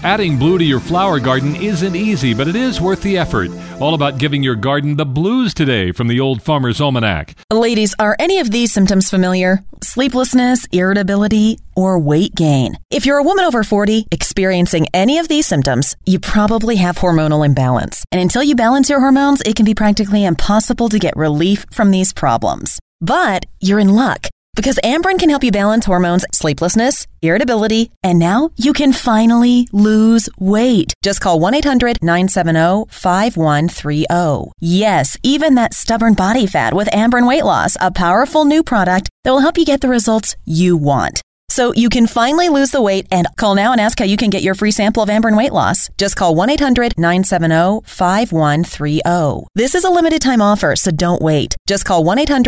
Adding blue to your flower garden isn't easy, but it is worth the effort. All about giving your garden the blues today from the Old Farmer's Almanac. Ladies, are any of these symptoms familiar? Sleeplessness, irritability, or weight gain? If you're a woman over 40 experiencing any of these symptoms, you probably have hormonal imbalance. And until you balance your hormones, it can be practically impossible to get relief from these problems. But you're in luck, because Amberen can help you balance hormones, sleeplessness, irritability, and now you can finally lose weight. Just call 1-800-970-5130. Yes, even that stubborn body fat with Amberen Weight Loss, a powerful new product that will help you get the results you want. So you can finally lose the weight, and call now and ask how you can get your free sample of Amberen Weight Loss. Just call 1-800-970-5130. This is a limited time offer, so don't wait. Just call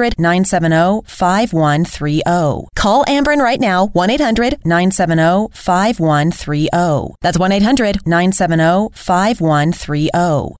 1-800-970-5130. Call Amberen right now, 1-800-970-5130. That's 1-800-970-5130.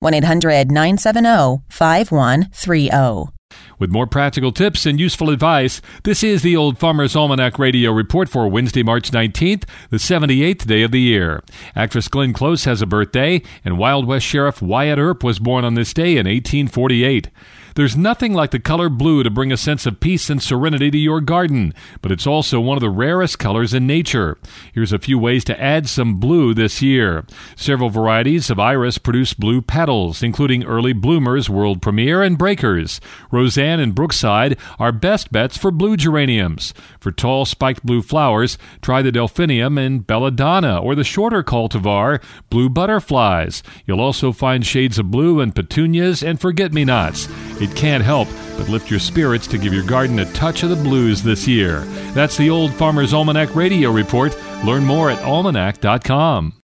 1-800-970-5130. With more practical tips and useful advice, this is the Old Farmer's Almanac Radio Report for Wednesday, March 19th, the 78th day of the year. Actress Glenn Close has a birthday, and Wild West Sheriff Wyatt Earp was born on this day in 1848. There's nothing like the color blue to bring a sense of peace and serenity to your garden, but it's also one of the rarest colors in nature. Here's a few ways to add some blue this year. Several varieties of iris produce blue petals, including early bloomers, world premiere, and breakers. Roseanne and Brookside are best bets for blue geraniums. For tall, spiked blue flowers, try the delphinium and belladonna, or the shorter cultivar, blue butterflies. You'll also find shades of blue in petunias and forget-me-nots. It can't help but lift your spirits to give your garden a touch of the blues this year. That's the Old Farmer's Almanac Radio Report. Learn more at almanac.com.